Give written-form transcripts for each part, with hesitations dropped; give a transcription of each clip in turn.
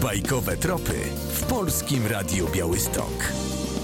Bajkowe tropy w Polskim Radiu Białystok.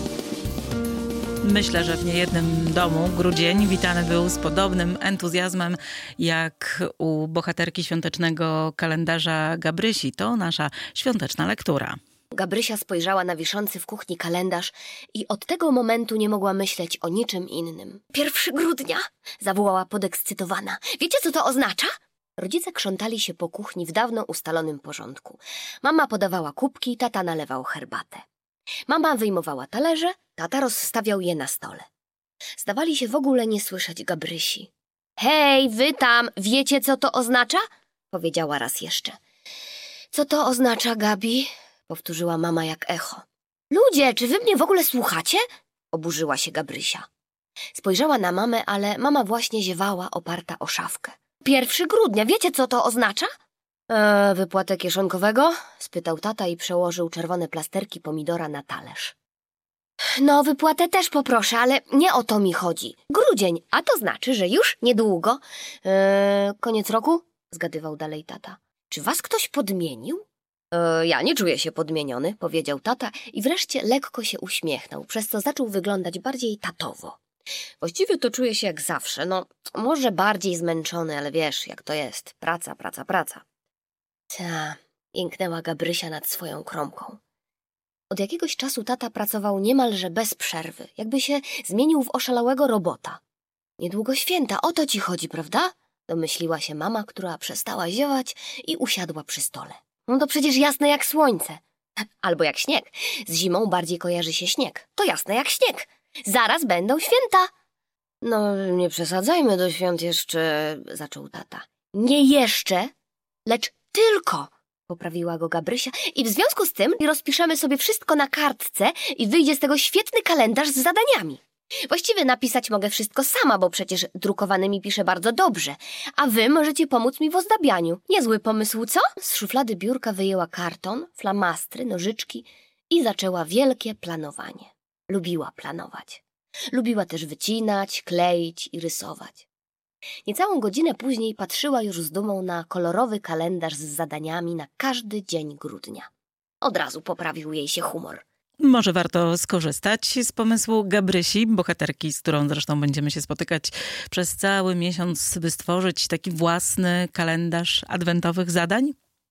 Myślę, że w niejednym domu grudzień witany był z podobnym entuzjazmem jak u bohaterki świątecznego kalendarza Gabrysi. To nasza świąteczna lektura. Gabrysia spojrzała na wiszący w kuchni kalendarz i od tego momentu nie mogła myśleć o niczym innym. 1 grudnia! Zawołała podekscytowana. Wiecie, co to oznacza? Rodzice krzątali się po kuchni w dawno ustalonym porządku. Mama podawała kubki, tata nalewał herbatę. Mama wyjmowała talerze, tata rozstawiał je na stole. Zdawali się w ogóle nie słyszeć Gabrysi. Hej, wy tam, wiecie, co to oznacza? Powiedziała raz jeszcze. Co to oznacza, Gabi? Powtórzyła mama jak echo. Ludzie, czy wy mnie w ogóle słuchacie? Oburzyła się Gabrysia. Spojrzała na mamę, ale mama właśnie ziewała oparta o szafkę. 1 grudnia, wiecie, co to oznacza? Wypłatę kieszonkowego? Spytał tata i przełożył czerwone plasterki pomidora na talerz. No, wypłatę też poproszę, ale nie o to mi chodzi. Grudzień, a to znaczy, że już niedługo. Koniec roku? Zgadywał dalej tata. Czy was ktoś podmienił? Ja nie czuję się podmieniony, powiedział tata i wreszcie lekko się uśmiechnął, przez co zaczął wyglądać bardziej tatowo. Właściwie to czuję się jak zawsze, no może bardziej zmęczony, ale wiesz, jak to jest. Praca. Ta, jęknęła Gabrysia nad swoją kromką. Od jakiegoś czasu tata pracował niemalże bez przerwy, jakby się zmienił w oszalałego robota. Niedługo święta, o to ci chodzi, prawda? Domyśliła się mama, która przestała ziewać i usiadła przy stole. No to przecież jasne jak słońce. Albo jak śnieg. Z zimą bardziej kojarzy się śnieg. To jasne jak śnieg. Zaraz będą święta. No, nie przesadzajmy do świąt jeszcze, zaczął tata. Nie jeszcze, lecz tylko, poprawiła go Gabrysia. I w związku z tym rozpiszemy sobie wszystko na kartce i wyjdzie z tego świetny kalendarz z zadaniami. Właściwie napisać mogę wszystko sama, bo przecież drukowanymi piszę bardzo dobrze. A wy możecie pomóc mi w ozdabianiu. Niezły pomysł, co? Z szuflady biurka wyjęła karton, flamastry, nożyczki i zaczęła wielkie planowanie. Lubiła planować. Lubiła też wycinać, kleić i rysować. Niecałą godzinę później patrzyła już z dumą na kolorowy kalendarz z zadaniami na każdy dzień grudnia. Od razu poprawił jej się humor. Może warto skorzystać z pomysłu Gabrysi, bohaterki, z którą zresztą będziemy się spotykać przez cały miesiąc, by stworzyć taki własny kalendarz adwentowych zadań?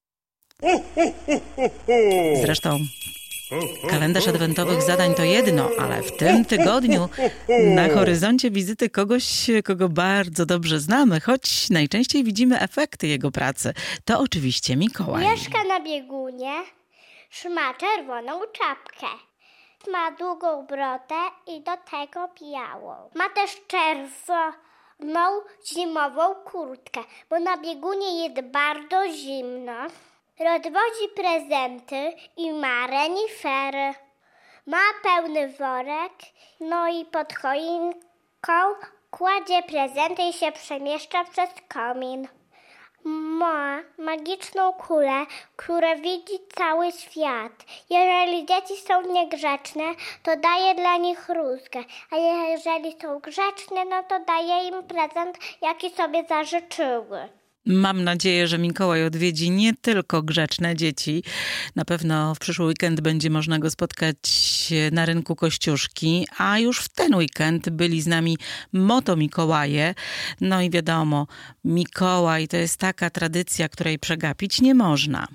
Zresztą kalendarz adwentowych zadań to jedno, ale w tym tygodniu na horyzoncie wizyty kogoś, kogo bardzo dobrze znamy, choć najczęściej widzimy efekty jego pracy. To oczywiście Mikołaj. Mieszka na biegunie, ma czerwoną czapkę, ma długą brodę i do tego białą. Ma też czerwoną zimową kurtkę, bo na biegunie jest bardzo zimno. Rozwozi prezenty i ma renifery. Ma pełny worek, no i pod choinką kładzie prezenty i się przemieszcza przez komin. Ma magiczną kulę, która widzi cały świat. Jeżeli dzieci są niegrzeczne, to daje dla nich rózgę, a jeżeli są grzeczne, no to daje im prezent, jaki sobie zażyczyły. Mam nadzieję, że Mikołaj odwiedzi nie tylko grzeczne dzieci. Na pewno w przyszły weekend będzie można go spotkać na rynku Kościuszki, a już w ten weekend byli z nami Motomikołaje. No i wiadomo, Mikołaj to jest taka tradycja, której przegapić nie można.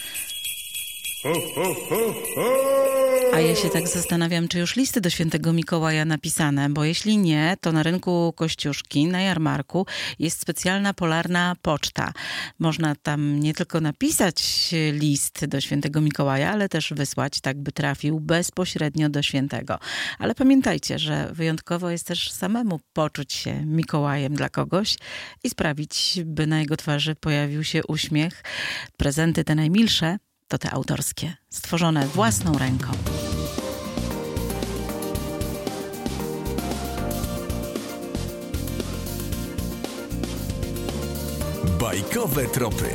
A ja się tak zastanawiam, czy już listy do świętego Mikołaja napisane, bo jeśli nie, to na rynku Kościuszki, na jarmarku jest specjalna polarna poczta. Można tam nie tylko napisać list do świętego Mikołaja, ale też wysłać, tak by trafił bezpośrednio do świętego. Ale pamiętajcie, że wyjątkowo jest też samemu poczuć się Mikołajem dla kogoś i sprawić, by na jego twarzy pojawił się uśmiech. Prezenty te najmilsze to te autorskie, stworzone własną ręką. Bajkowe tropy.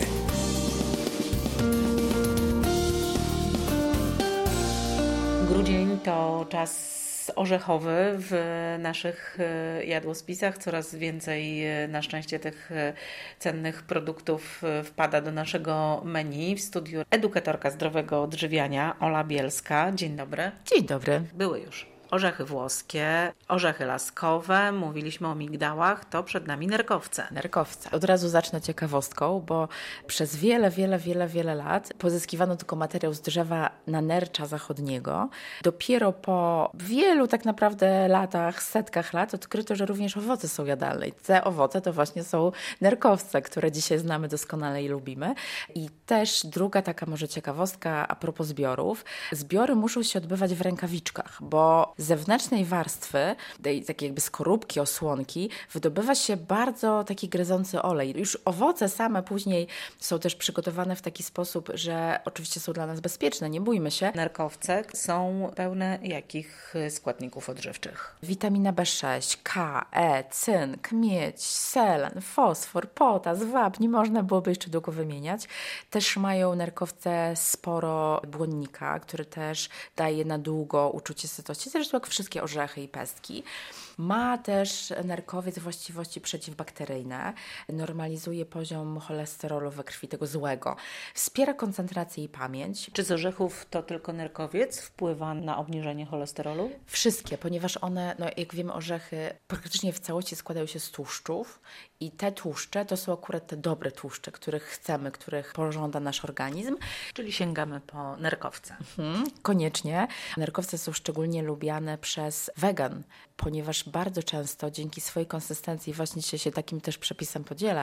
Grudzień to czas Miks orzechowy w naszych jadłospisach. Coraz więcej na szczęście tych cennych produktów wpada do naszego menu. W studiu edukatorka zdrowego odżywiania Ola Bielska. Dzień dobry. Dzień dobry. Były już orzechy włoskie, orzechy laskowe, mówiliśmy o migdałach, to przed nami nerkowce. Nerkowce. Od razu zacznę ciekawostką, bo przez wiele lat pozyskiwano tylko materiał z drzewa nanercza zachodniego. Dopiero po wielu tak naprawdę latach, setkach lat odkryto, że również owoce są jadalne. I te owoce to właśnie są nerkowce, które dzisiaj znamy doskonale i lubimy. I też druga taka może ciekawostka a propos zbiorów. Zbiory muszą się odbywać w rękawiczkach, bo z zewnętrznej warstwy, tej takiej jakby skorupki, osłonki, wydobywa się bardzo taki gryzący olej. Już owoce same później są też przygotowane w taki sposób, że oczywiście są dla nas bezpieczne, nie bójmy się. Nerkowce są pełne jakich składników odżywczych? Witamina B6, K, E, cynk, miedź, selen, fosfor, potas, wapń, można byłoby jeszcze długo wymieniać. Też mają nerkowce sporo błonnika, który też daje na długo uczucie sytości, zresztą jak wszystkie orzechy i pestki. Ma też nerkowiec właściwości przeciwbakteryjne, normalizuje poziom cholesterolu we krwi, tego złego, wspiera koncentrację i pamięć. Czy z orzechów to tylko nerkowiec wpływa na obniżenie cholesterolu? Wszystkie, ponieważ one, jak wiemy, orzechy praktycznie w całości składają się z tłuszczów i te tłuszcze to są akurat te dobre tłuszcze, których chcemy, których pożąda nasz organizm. Czyli sięgamy po nerkowce. Koniecznie. Nerkowce są szczególnie lubiane przez wegan, ponieważ bardzo często dzięki swojej konsystencji, właśnie dzisiaj się takim też przepisem podziela,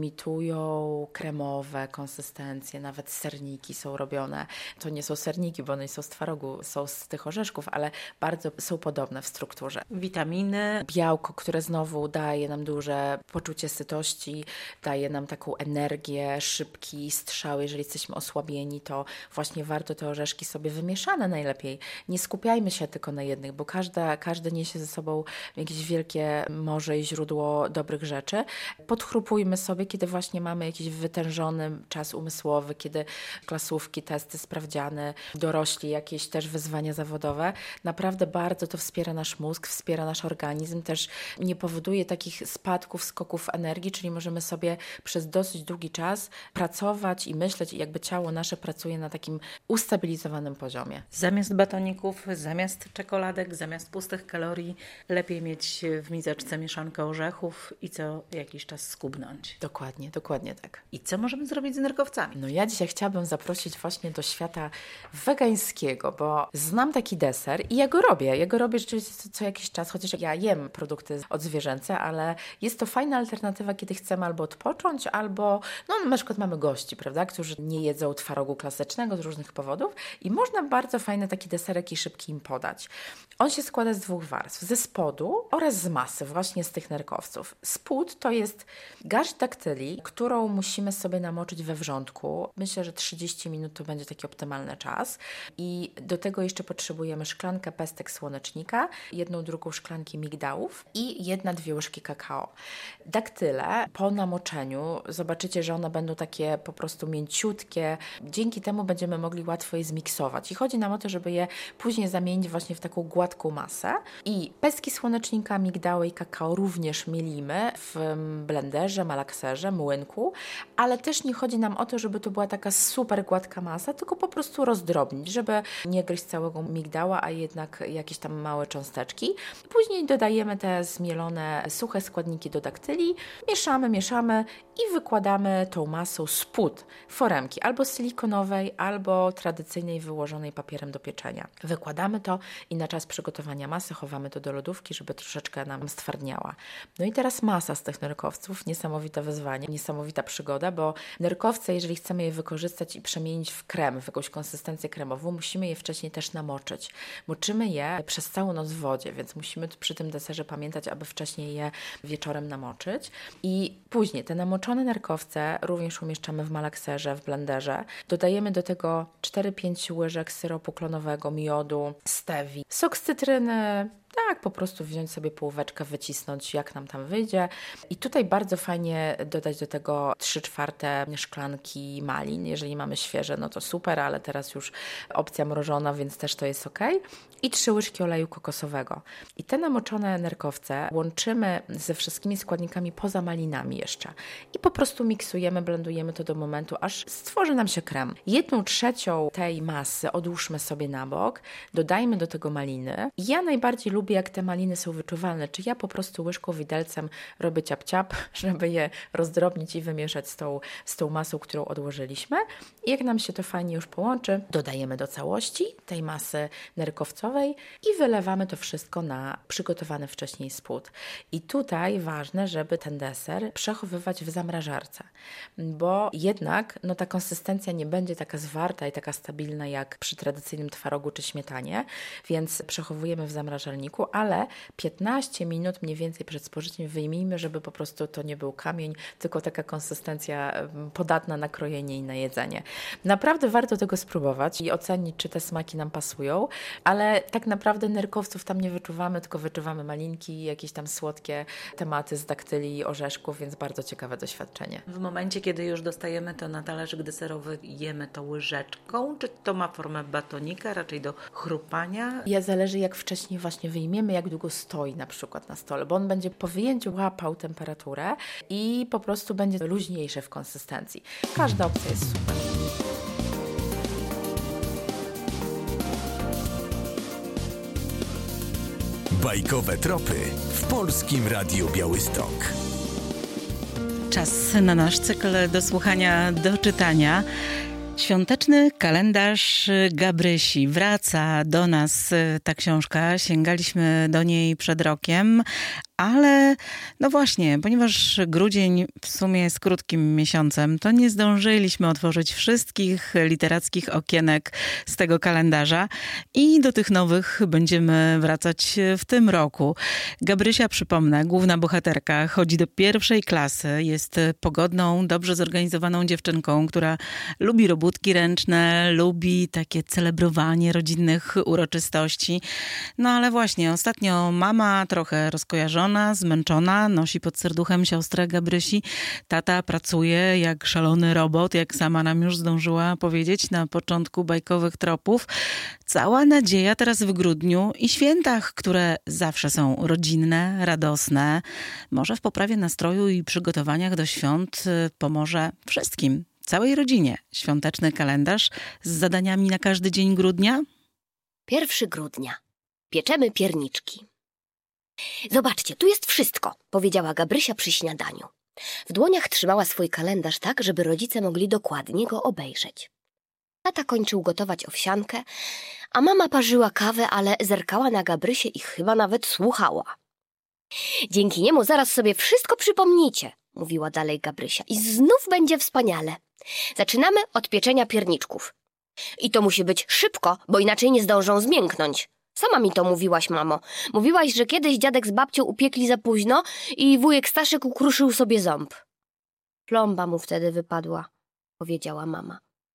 imitują kremowe konsystencje, nawet serniki są robione. To nie są serniki, bo one są z twarogu, są z tych orzeszków, ale bardzo są podobne w strukturze. Witaminy. Białko, które znowu daje nam duże poczucie sytości, daje nam taką energię, szybki strzał. Jeżeli jesteśmy osłabieni, to właśnie warto te orzeszki sobie wymieszane najlepiej. Nie skupiajmy się tylko na jednych, bo każdy niesie ze sobą jakieś wielkie morze i źródło dobrych rzeczy. Podchrupujmy sobie, kiedy właśnie mamy jakiś wytężony czas umysłowy, kiedy klasówki, testy, sprawdziany, dorośli, jakieś też wyzwania zawodowe. Naprawdę bardzo to wspiera nasz mózg, wspiera nasz organizm, też nie powoduje takich spadków, skoków energii, czyli możemy sobie przez dosyć długi czas pracować i myśleć, jakby ciało nasze pracuje na takim ustabilizowanym poziomie. Zamiast batoników, zamiast czekoladek, zamiast pustych kalorii, lepiej mieć w miseczce mieszankę orzechów i co jakiś czas skubnąć. Dokładnie tak. I co możemy zrobić z nerkowcami? Ja dzisiaj chciałabym zaprosić właśnie do świata wegańskiego, bo znam taki deser i ja go robię rzeczywiście co jakiś czas, chociaż ja jem produkty odzwierzęce, ale jest to fajna alternatywa, kiedy chcemy albo odpocząć, albo na przykład mamy gości, prawda, którzy nie jedzą twarogu klasycznego z różnych powodów i można bardzo fajny taki deserek i szybki im podać. On się składa z dwóch warstw, ze spodu oraz z masy, właśnie z tych nerkowców. Spód to jest garść daktyli, którą musimy sobie namoczyć we wrzątku. Myślę, że 30 minut to będzie taki optymalny czas. I do tego jeszcze potrzebujemy szklankę pestek słonecznika, 1/2 szklanki migdałów i 1-2 łyżki kakao. Daktyle po namoczeniu zobaczycie, że one będą takie po prostu mięciutkie. Dzięki temu będziemy mogli łatwo je zmiksować. I chodzi nam o to, żeby je później zamienić właśnie w taką gładką masę. I pestki słonecznika, migdały i kakao również mielimy w blenderze, malakserze, młynku, ale też nie chodzi nam o to, żeby to była taka super gładka masa, tylko po prostu rozdrobnić, żeby nie gryźć całego migdała, a jednak jakieś tam małe cząsteczki. Później dodajemy te zmielone suche składniki do daktyli, mieszamy i wykładamy tą masą spód foremki, albo silikonowej, albo tradycyjnej wyłożonej papierem do pieczenia. Wykładamy to i na czas przygotowania masy chowamy to do lodówki, żeby troszeczkę nam stwardniała. I teraz masa z tych nerkowców, niesamowite wyzwanie, niesamowita przygoda, bo nerkowce, jeżeli chcemy je wykorzystać i przemienić w krem, w jakąś konsystencję kremową, musimy je wcześniej też namoczyć. Moczymy je przez całą noc w wodzie, więc musimy przy tym deserze pamiętać, aby wcześniej je wieczorem namoczyć. I później te namoczone nerkowce również umieszczamy w malakserze, w blenderze. Dodajemy do tego 4-5 łyżek syropu klonowego, miodu, stevii, sok z cytryny, Tak, po prostu wziąć sobie połóweczkę, wycisnąć jak nam tam wyjdzie. I tutaj bardzo fajnie dodać do tego 3/4 szklanki malin. Jeżeli mamy świeże, no to super, ale teraz już opcja mrożona, więc też to jest ok. I 3 łyżki oleju kokosowego. I te namoczone nerkowce łączymy ze wszystkimi składnikami poza malinami jeszcze. I po prostu miksujemy, blendujemy to do momentu, aż stworzy nam się krem. 1/3 tej masy odłóżmy sobie na bok, dodajmy do tego maliny. Ja najbardziej lubię, jak te maliny są wyczuwalne, czy ja po prostu łyżką, widelcem robię ciap-ciap, żeby je rozdrobnić i wymieszać z tą masą, którą odłożyliśmy. I jak nam się to fajnie już połączy, dodajemy do całości tej masy nerkowcowej i wylewamy to wszystko na przygotowany wcześniej spód. I tutaj ważne, żeby ten deser przechowywać w zamrażarce, bo jednak ta konsystencja nie będzie taka zwarta i taka stabilna jak przy tradycyjnym twarogu czy śmietanie, więc przechowujemy w zamrażalniku, ale 15 minut mniej więcej przed spożyciem wyjmijmy, żeby po prostu to nie był kamień, tylko taka konsystencja podatna na krojenie i na jedzenie. Naprawdę warto tego spróbować i ocenić, czy te smaki nam pasują, ale tak naprawdę nerkowców tam nie wyczuwamy, tylko wyczuwamy malinki, jakieś tam słodkie tematy z daktyli i orzeszków, więc bardzo ciekawe doświadczenie. W momencie, kiedy już dostajemy to na talerzyk deserowy, jemy to łyżeczką, czy to ma formę batonika, raczej do chrupania? Zależy, jak wcześniej właśnie wyjmiemy, jak długo stoi na przykład na stole, bo on będzie po wyjęciu łapał temperaturę i po prostu będzie luźniejszy w konsystencji. Każda opcja jest super. Bajkowe tropy w Polskim Radiu Białystok. Czas na nasz cykl do słuchania, do czytania. Świąteczny kalendarz Gabrysi. Wraca do nas ta książka. Sięgaliśmy do niej przed rokiem, ale no właśnie, ponieważ grudzień w sumie jest krótkim miesiącem, to nie zdążyliśmy otworzyć wszystkich literackich okienek z tego kalendarza i do tych nowych będziemy wracać w tym roku. Gabrysia, przypomnę, główna bohaterka, chodzi do 1. klasy, jest pogodną, dobrze zorganizowaną dziewczynką, która lubi robótki ręczne, lubi takie celebrowanie rodzinnych uroczystości. No ale właśnie, ostatnio mama trochę rozkojarzona, zmęczona, nosi pod serduchem siostrę Gabrysi. Tata pracuje jak szalony robot, jak sama nam już zdążyła powiedzieć na początku bajkowych tropów. Cała nadzieja teraz w grudniu i świętach, które zawsze są rodzinne, radosne. Może w poprawie nastroju i przygotowaniach do świąt pomoże wszystkim, całej rodzinie. Świąteczny kalendarz z zadaniami na każdy dzień grudnia? 1 grudnia. Pieczemy pierniczki. Zobaczcie, tu jest wszystko, powiedziała Gabrysia przy śniadaniu. W dłoniach trzymała swój kalendarz tak, żeby rodzice mogli dokładnie go obejrzeć. Tata kończył gotować owsiankę, a mama parzyła kawę, ale zerkała na Gabrysię i chyba nawet słuchała. Dzięki niemu zaraz sobie wszystko przypomnicie, mówiła dalej Gabrysia, i znów będzie wspaniale. Zaczynamy od pieczenia pierniczków. I to musi być szybko, bo inaczej nie zdążą zmięknąć. Sama mi to mówiłaś, mamo. Mówiłaś, że kiedyś dziadek z babcią upiekli za późno i wujek Staszek ukruszył sobie ząb. Plomba mu wtedy wypadła, powiedziała mama.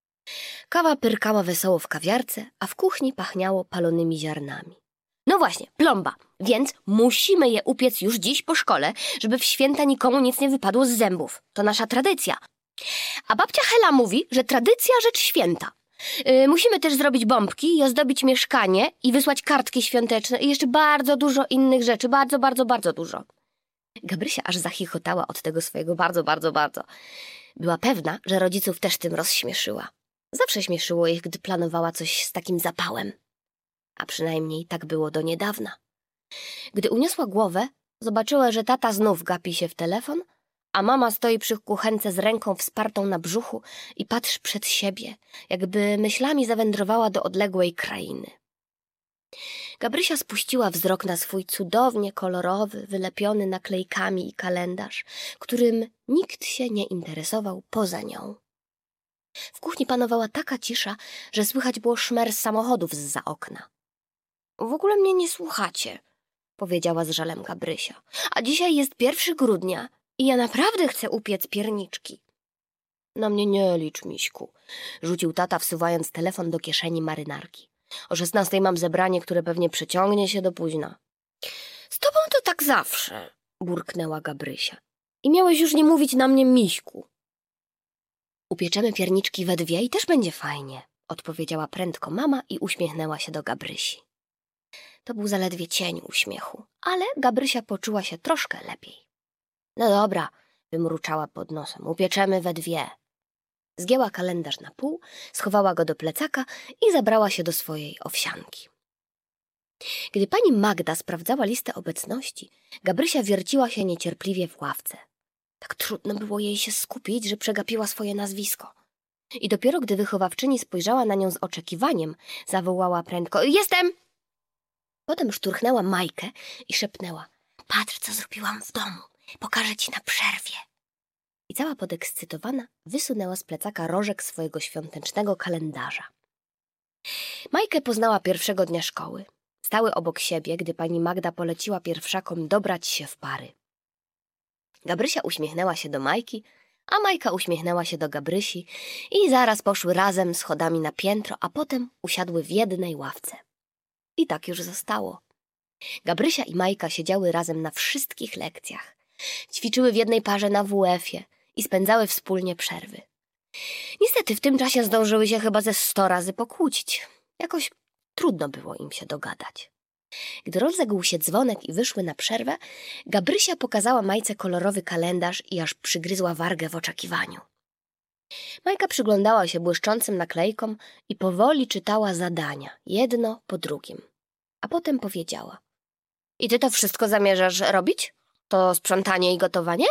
Kawa pyrkała wesoło w kawiarce, a w kuchni pachniało palonymi ziarnami. No właśnie, plomba, więc musimy je upiec już dziś po szkole, żeby w święta nikomu nic nie wypadło z zębów. To nasza tradycja. A babcia Hela mówi, że tradycja rzecz święta. Musimy też zrobić bombki i ozdobić mieszkanie i wysłać kartki świąteczne i jeszcze bardzo dużo innych rzeczy. Bardzo, bardzo, bardzo dużo. Gabrysia aż zachichotała od tego swojego bardzo, bardzo, bardzo. Była pewna, że rodziców też tym rozśmieszyła. Zawsze śmieszyło ich, gdy planowała coś z takim zapałem. A przynajmniej tak było do niedawna. Gdy uniosła głowę, zobaczyła, że tata znów gapi się w telefon, a mama stoi przy kuchence z ręką wspartą na brzuchu i patrzy przed siebie, jakby myślami zawędrowała do odległej krainy. Gabrysia spuściła wzrok na swój cudownie kolorowy, wylepiony naklejkami i kalendarz, którym nikt się nie interesował poza nią. W kuchni panowała taka cisza, że słychać było szmer samochodów zza okna. W ogóle mnie nie słuchacie, powiedziała z żalem Gabrysia. A dzisiaj jest 1 grudnia i ja naprawdę chcę upiec pierniczki. Na mnie nie licz, miśku, rzucił tata, wsuwając telefon do kieszeni marynarki. O 16 mam zebranie, które pewnie przeciągnie się do późna. Z tobą to tak zawsze, burknęła Gabrysia. I miałeś już nie mówić na mnie miśku. Upieczemy pierniczki we dwie i też będzie fajnie, odpowiedziała prędko mama i uśmiechnęła się do Gabrysi. To był zaledwie cień uśmiechu, ale Gabrysia poczuła się troszkę lepiej. No dobra, wymruczała pod nosem, upieczemy we dwie. Zgięła kalendarz na pół, schowała go do plecaka i zabrała się do swojej owsianki. Gdy pani Magda sprawdzała listę obecności, Gabrysia wierciła się niecierpliwie w ławce. Tak trudno było jej się skupić, że przegapiła swoje nazwisko. I dopiero gdy wychowawczyni spojrzała na nią z oczekiwaniem, zawołała prędko: Jestem! Potem szturchnęła Majkę i szepnęła: Patrz, co zrobiłam w domu, pokażę ci na przerwie. I cała podekscytowana wysunęła z plecaka rożek swojego świątecznego kalendarza. Majkę poznała pierwszego dnia szkoły. Stały obok siebie, gdy pani Magda poleciła pierwszakom dobrać się w pary. Gabrysia uśmiechnęła się do Majki, a Majka uśmiechnęła się do Gabrysi i zaraz poszły razem schodami na piętro, a potem usiadły w jednej ławce. I tak już zostało. Gabrysia i Majka siedziały razem na wszystkich lekcjach. Ćwiczyły w jednej parze na WF-ie i spędzały wspólnie przerwy. Niestety w tym czasie zdążyły się chyba ze 100 razy pokłócić. Jakoś trudno było im się dogadać. Gdy rozległ się dzwonek i wyszły na przerwę, Gabrysia pokazała Majce kolorowy kalendarz i aż przygryzła wargę w oczekiwaniu. Majka przyglądała się błyszczącym naklejkom i powoli czytała zadania, jedno po drugim. A potem powiedziała: I ty to wszystko zamierzasz robić? To sprzątanie i gotowanie?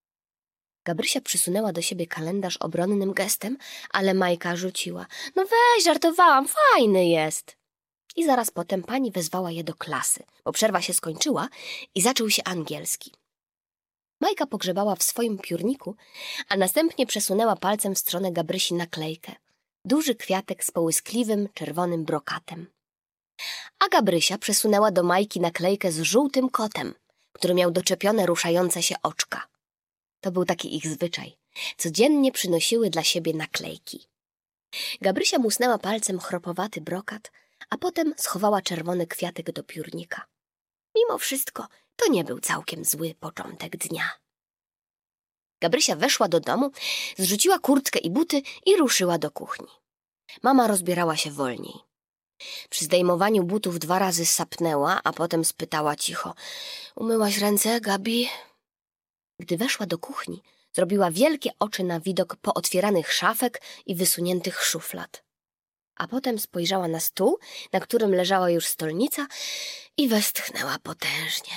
Gabrysia przysunęła do siebie kalendarz obronnym gestem, ale Majka rzuciła: No weź, żartowałam, fajny jest. I zaraz potem pani wezwała je do klasy, bo przerwa się skończyła i zaczął się angielski. Majka pogrzebała w swoim piórniku, a następnie przesunęła palcem w stronę Gabrysi naklejkę. Duży kwiatek z połyskliwym, czerwonym brokatem. A Gabrysia przesunęła do Majki naklejkę z żółtym kotem, który miał doczepione ruszające się oczka. To był taki ich zwyczaj. Codziennie przynosiły dla siebie naklejki. Gabrysia musnęła palcem chropowaty brokat, a potem schowała czerwony kwiatek do piórnika. Mimo wszystko to nie był całkiem zły początek dnia. Gabrysia weszła do domu, zrzuciła kurtkę i buty i ruszyła do kuchni. Mama rozbierała się wolniej. Przy zdejmowaniu butów 2 razy sapnęła, a potem spytała cicho: Umyłaś ręce, Gabi? Gdy weszła do kuchni, zrobiła wielkie oczy na widok pootwieranych szafek i wysuniętych szuflad. A potem spojrzała na stół, na którym leżała już stolnica i westchnęła potężnie.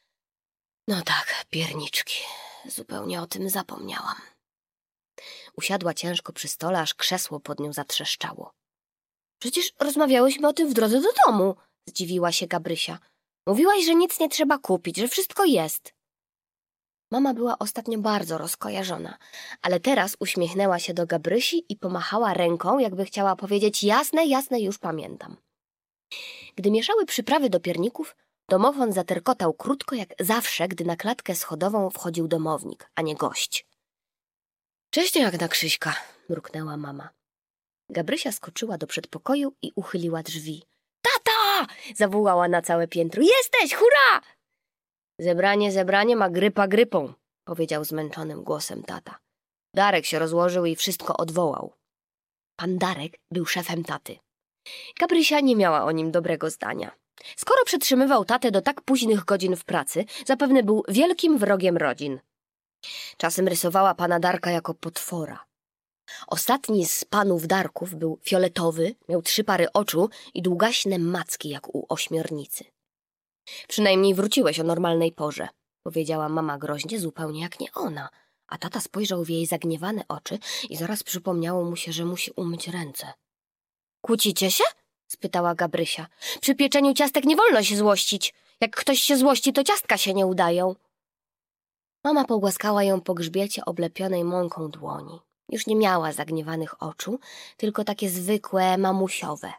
No tak, pierniczki. Zupełnie o tym zapomniałam. Usiadła ciężko przy stole, aż krzesło pod nią zatrzeszczało. Przecież rozmawiałyśmy o tym w drodze do domu, zdziwiła się Gabrysia. Mówiłaś, że nic nie trzeba kupić, że wszystko jest. Mama była ostatnio bardzo rozkojarzona, ale teraz uśmiechnęła się do Gabrysi i pomachała ręką, jakby chciała powiedzieć: jasne, jasne, już pamiętam. Gdy mieszały przyprawy do pierników, domofon zaterkotał krótko jak zawsze, gdy na klatkę schodową wchodził domownik, a nie gość. Cześć, jak na Krzyśka, mruknęła mama. Gabrysia skoczyła do przedpokoju i uchyliła drzwi. Tata! Zawołała na całe piętro. Jesteś, hurra! Zebranie ma grypa grypą, powiedział zmęczonym głosem tata. Darek się rozłożył i wszystko odwołał. Pan Darek był szefem taty. Gabrysia nie miała o nim dobrego zdania. Skoro przetrzymywał tatę do tak późnych godzin w pracy, zapewne był wielkim wrogiem rodzin. Czasem rysowała pana Darka jako potwora. Ostatni z panów Darków był fioletowy, miał 3 pary oczu i długaśne macki jak u ośmiornicy. Przynajmniej wróciłeś o normalnej porze, powiedziała mama groźnie, zupełnie jak nie ona, a tata spojrzał w jej zagniewane oczy i zaraz przypomniało mu się, że musi umyć ręce. Kłócicie się? Spytała Gabrysia. Przy pieczeniu ciastek nie wolno się złościć. Jak ktoś się złości, to ciastka się nie udają. Mama pogłaskała ją po grzbiecie oblepionej mąką dłoni. Już nie miała zagniewanych oczu, tylko takie zwykłe, mamusiowe.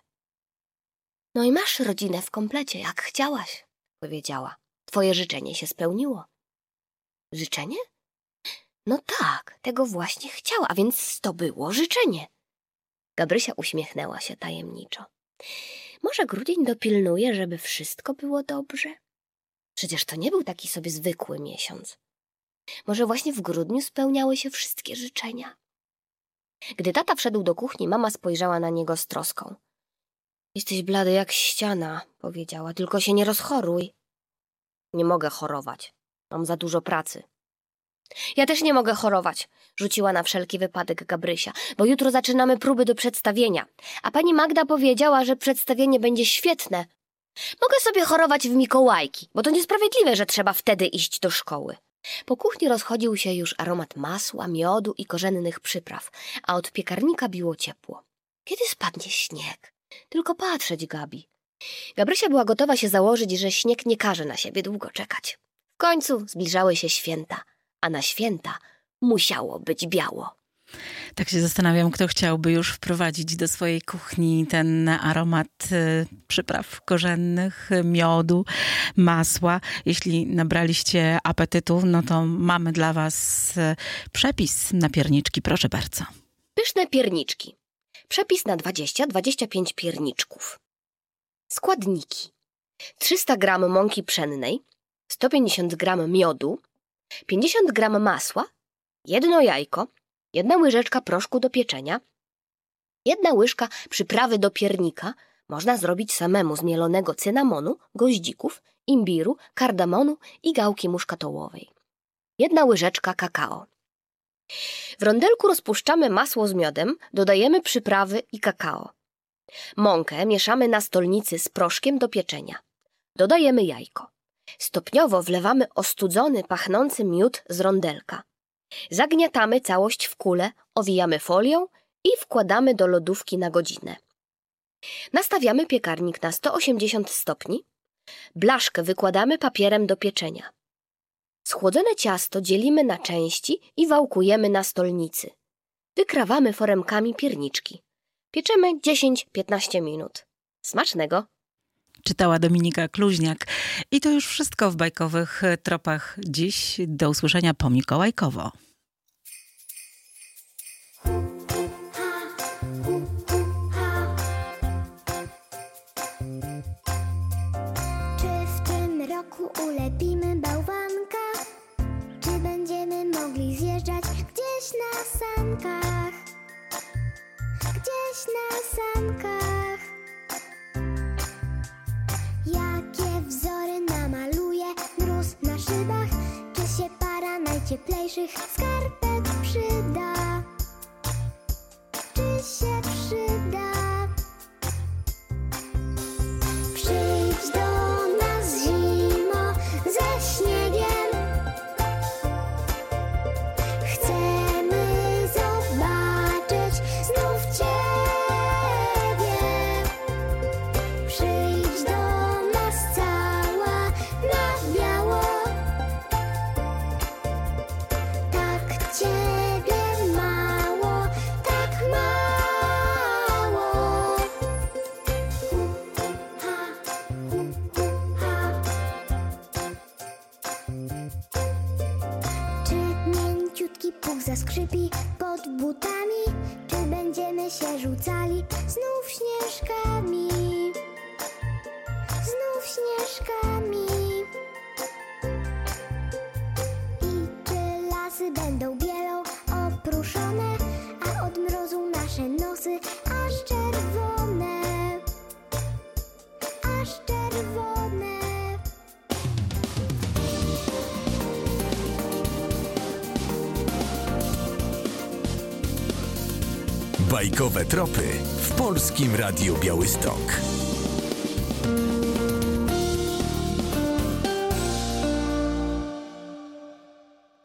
No i masz rodzinę w komplecie, jak chciałaś, powiedziała. Twoje życzenie się spełniło. Życzenie? No tak, tego właśnie chciała, a więc to było życzenie. Gabrysia uśmiechnęła się tajemniczo. Może grudzień dopilnuje, żeby wszystko było dobrze? Przecież to nie był taki sobie zwykły miesiąc. Może właśnie w grudniu spełniały się wszystkie życzenia. Gdy tata wszedł do kuchni, mama spojrzała na niego z troską. Jesteś blady jak ściana, powiedziała, tylko się nie rozchoruj. Nie mogę chorować. Mam za dużo pracy. Ja też nie mogę chorować, rzuciła na wszelki wypadek Gabrysia, bo jutro zaczynamy próby do przedstawienia. A pani Magda powiedziała, że przedstawienie będzie świetne. Mogę sobie chorować w Mikołajki, bo to niesprawiedliwe, że trzeba wtedy iść do szkoły. Po kuchni rozchodził się już aromat masła, miodu i korzennych przypraw, a od piekarnika biło ciepło. Kiedy spadnie śnieg? Tylko patrzeć, Gabi. Gabrysia była gotowa się założyć, że śnieg nie każe na siebie długo czekać. W końcu zbliżały się święta, a na święta musiało być biało. Tak się zastanawiam, kto chciałby już wprowadzić do swojej kuchni ten aromat przypraw korzennych, miodu, masła. Jeśli nabraliście apetytu, no to mamy dla was przepis na pierniczki. Proszę bardzo. Pyszne pierniczki. Przepis na 20-25 pierniczków. Składniki. 300 g mąki pszennej, 150 g miodu, 50 g masła, 1 jajko, 1 łyżeczka proszku do pieczenia, 1 łyżka przyprawy do piernika, można zrobić samemu z mielonego cynamonu, goździków, imbiru, kardamonu i gałki muszkatołowej. 1 łyżeczka kakao. W rondelku rozpuszczamy masło z miodem, dodajemy przyprawy i kakao. Mąkę mieszamy na stolnicy z proszkiem do pieczenia. Dodajemy jajko. Stopniowo wlewamy ostudzony, pachnący miód z rondelka. Zagniatamy całość w kulę, owijamy folią i wkładamy do lodówki na godzinę. Nastawiamy piekarnik na 180 stopni. Blaszkę wykładamy papierem do pieczenia. Schłodzone ciasto dzielimy na części i wałkujemy na stolnicy. Wykrawamy foremkami pierniczki. Pieczemy 10-15 minut. Smacznego! Czytała Dominika Kluźniak. I to już wszystko w bajkowych tropach dziś. Do usłyszenia po mikołajkowo. Czy w tym roku ulepimy bałwanka? Czy będziemy mogli zjeżdżać gdzieś na sankach? Gdzieś na sankach. Jakie wzory namaluje mróz na szybach? Czy się para najcieplejszych skarpet przyda? Czy się przyda? Przyjdź do nas zimo ze śniegiem. Chcemy zobaczyć znów Ciebie. Przyjdź do nas cała na biało. Tak Ciebie mało, tak mało. Czy mięciutki puk zaskrzypi pod butami? Czy będziemy się rzucali znów śnieżkami? Znów śnieżkami. I czy lasy będą bielą opruszone, a od mrozu nasze nosy aż czerwone? Aż czerwone. Bajkowe tropy w Polskim Radiu Białystok.